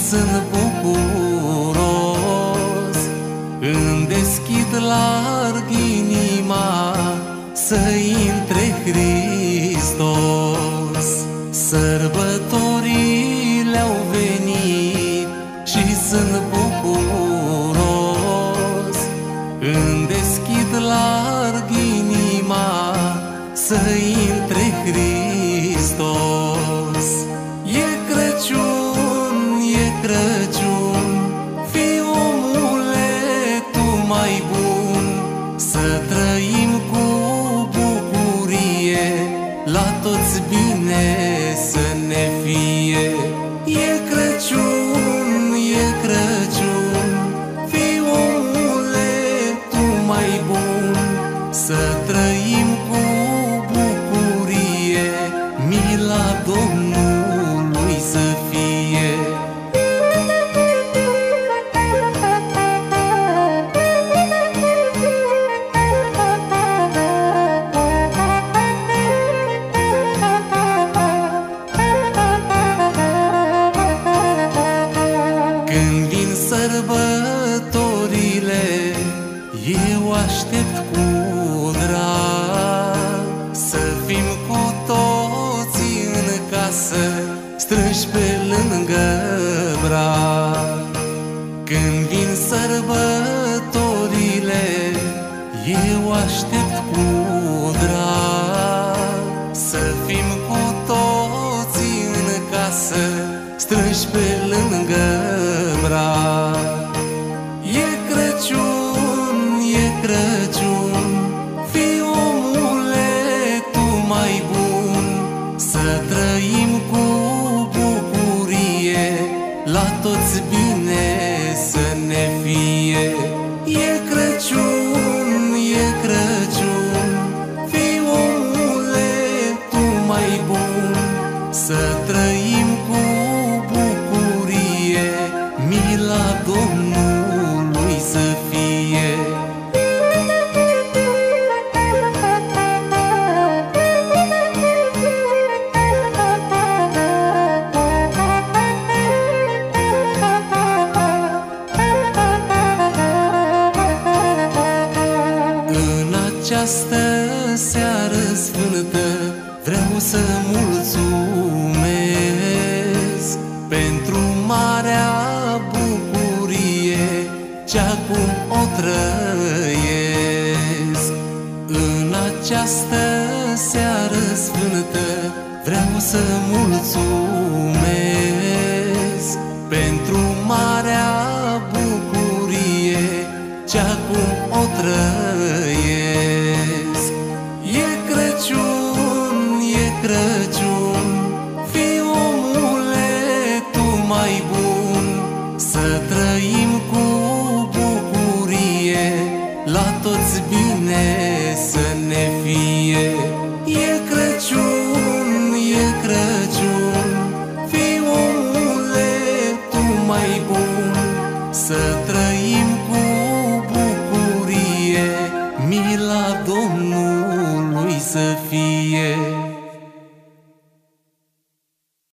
sunt bucuros. Îmi deschid larg inima să intre Hristos. Sărbătorile au venit și sunt bucuros. Îmi deschid larg inima să intre Hristos. E Crăciun, e Crăciun, fii omule tu mai bun. Să trăim cu bucurie, la toți bine să ne fie. E Crăciun, e Crăciun, fii omule tu mai bun. Să trăim cu bucurie, mila Domnului să fie. Când vin sărbătorile, eu aștept cu drag să fim cu toții în casă, strânși pe lângă brad. Când vin sărbătorile, eu aștept cu drag să fim cu toții în casă, strânși pe lângă brad. E Crăciun, e Crăciun, fii omule tu mai bun. Să trăim cu bucurie, la toți bine să ne fie. E Crăciun, e Crăciun, fii omule tu mai bun. Să trăim cu bucurie, mila Domnului să fie. În această seară sfântă vreau să mulțumesc pentru marea bucurie ce acum o trăiesc. În această seară sfântă vreau să mulțumesc pentru marea bucurie ce acum o trăiesc. E Crăciun, e Crăciun,